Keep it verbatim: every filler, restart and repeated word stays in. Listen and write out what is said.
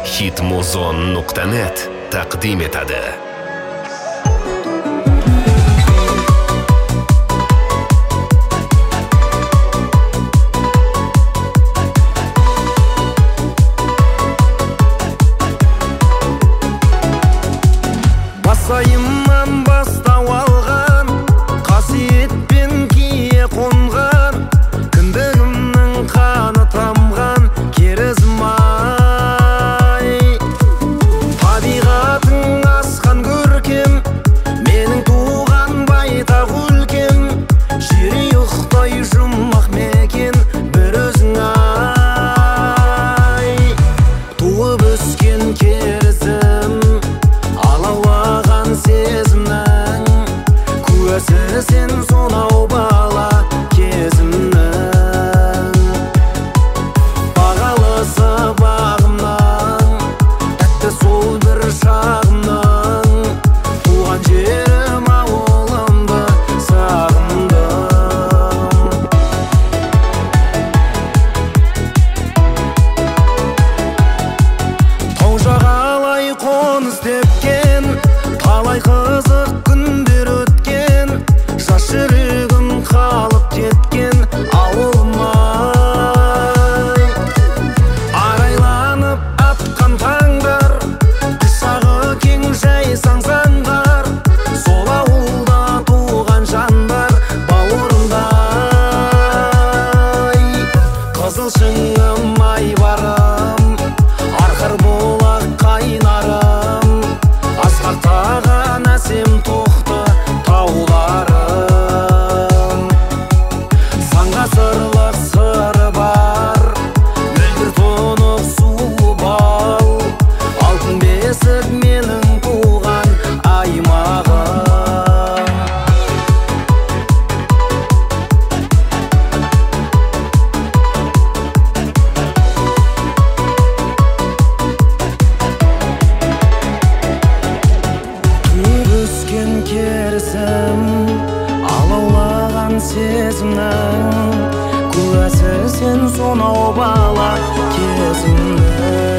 hitmuzon nuqta net taqdim etadi. Басайымнан бастау алған, қасиетпен кие қонған, кіндігімнің қаны тамған керізім-ай. Табиғатың асқан көркем, менің туған байтақ өлкем, жері ұйықтай жұмақ мекен бір өзің-ай. Туып өскен керізім, алаулаған сезімнің куәсі сен сонау бала кезімнің. Бағалысы бағымның, тәтті сол бір шағымның, туған жерім ауылымды сағындым. Тау жағалай қоныс тепкен, талай қызық күндер өткен, жас жүрегім қалып кеткен ауылым-ай. Арайланып атқан таңдар, құшағы кең жайсаң заңдар, сол ауылда туған жандар бауырымдай. Қызыл шыңым айбарым, арқар болақ қайнарым, асқақтаған әсем тоқты тауларым. Сан ғасырлық сыры бар, мөлдір тұнық суы бал, алтын бесік менің туған аймағым. Туып өскен керісім, алаулаған сезімнің куәсі сен сонау бала кезімнің.